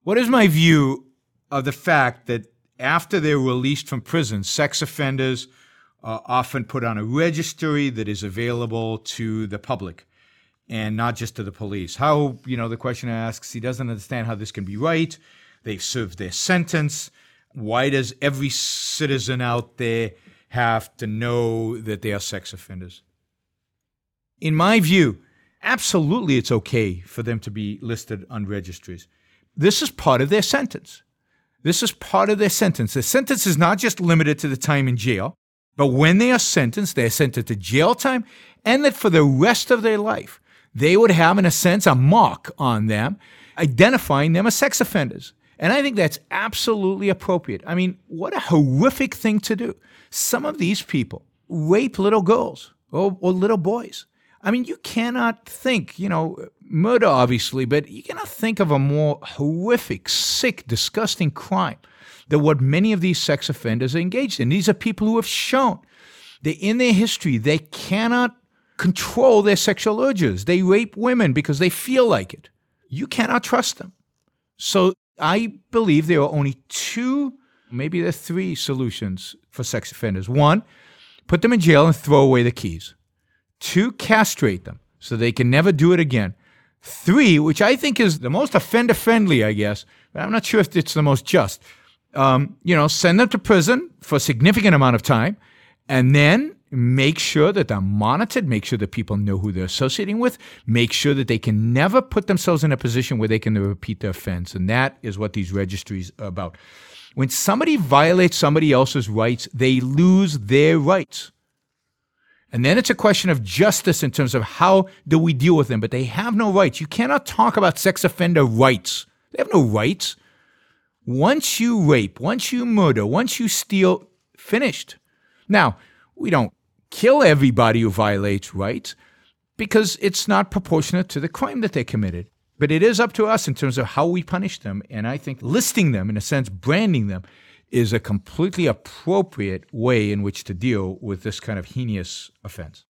What is my view of the fact that after they're released from prison, sex offenders are often put on a registry that is available to the public and not just to the police? How, the questioner asks, he doesn't understand how this can be right. They've served their sentence. Why does every citizen out there have to know that they are sex offenders? In my view, absolutely it's okay for them to be listed on registries. This is part of their sentence. Their sentence is not just limited to the time in jail, but when they are sentenced to jail time, and that for the rest of their life, they would have, in a sense, a mark on them, identifying them as sex offenders. And I think that's absolutely appropriate. I mean, what a horrific thing to do. Some of these people rape little girls or little boys. I mean, you cannot think, murder obviously, but you cannot think of a more horrific, sick, disgusting crime than what many of these sex offenders are engaged in. These are people who have shown that in their history, they cannot control their sexual urges. They rape women because they feel like it. You cannot trust them. So I believe there are only two, maybe there are three solutions for sex offenders. One, put them in jail and throw away the keys. Two, castrate them so they can never do it again. Three, which I think is the most offender-friendly, I guess, but I'm not sure if it's the most just, send them to prison for a significant amount of time, and then make sure that they're monitored, make sure that people know who they're associating with, make sure that they can never put themselves in a position where they can repeat their offense. And that is what these registries are about. When somebody violates somebody else's rights, they lose their rights. And then it's a question of justice in terms of how do we deal with them. But they have no rights. You cannot talk about sex offender rights. They have no rights. Once you rape, once you murder, once you steal, finished. Now, we don't kill everybody who violates rights because it's not proportionate to the crime that they committed. But it is up to us in terms of how we punish them. And I think listing them, in a sense, branding them, is a completely appropriate way in which to deal with this kind of heinous offense.